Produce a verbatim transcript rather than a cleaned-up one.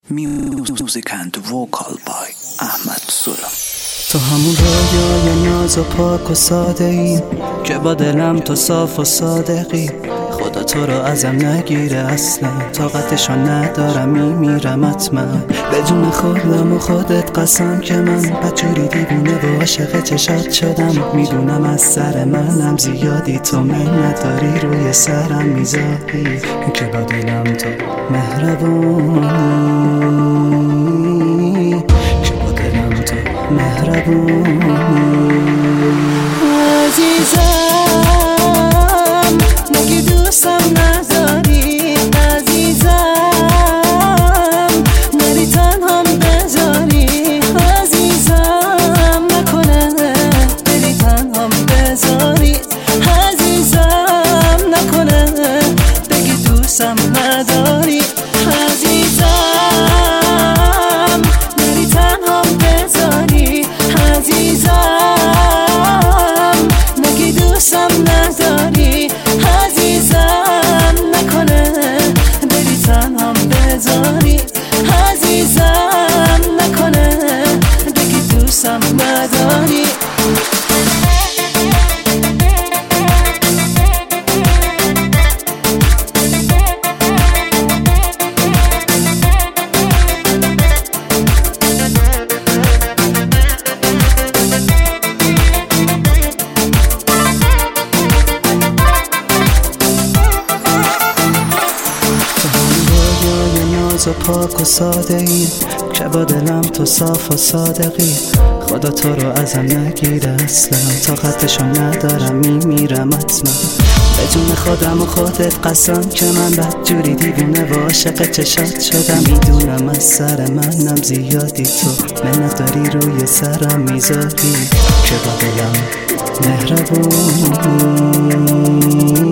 Music and vocal by احمد سورا. تو همون رویای ناز و پاک و ساده ای که با دلم تو صاف و صادقی. خدا تو رو ازم نگیره اصلا، طاقتشو ندارم میمیرم حتما. بدون خودم و خودت قسم که من بجوری دیوونه و عاشق چشات شدم. میدونم از سر منم زیادی، تو من نداری روی سرم میذاری که با دلم تو مهربونی، که با دلم تو مهربونی. عزیزم نگی دوستم نداری، عزیزم نری تنهام بذاری، عزیزم نکنه بری تنهام بذاری، عزیزم نکنه بگی دوستم نداری، عزیزم نری تنهام بذاری، عزیزم نگی دوستم نداری، عزیزم نکنه بری تنهام بذاری، عزیزم نکنه بگی دوستم نداری. و پاک و ساده ای که با دلم تو صاف و صادقی. خدا تو رو ازم نگیره اصلا، طاقتشو ندارم میمیرم حتما. بدون خودم و خودت قسم که من بدجوری دیوونه و عاشق چشات شدم. میدونم از سر منم زیادی، تو منت داری روی سرم میذاری که با دلم مهربونی.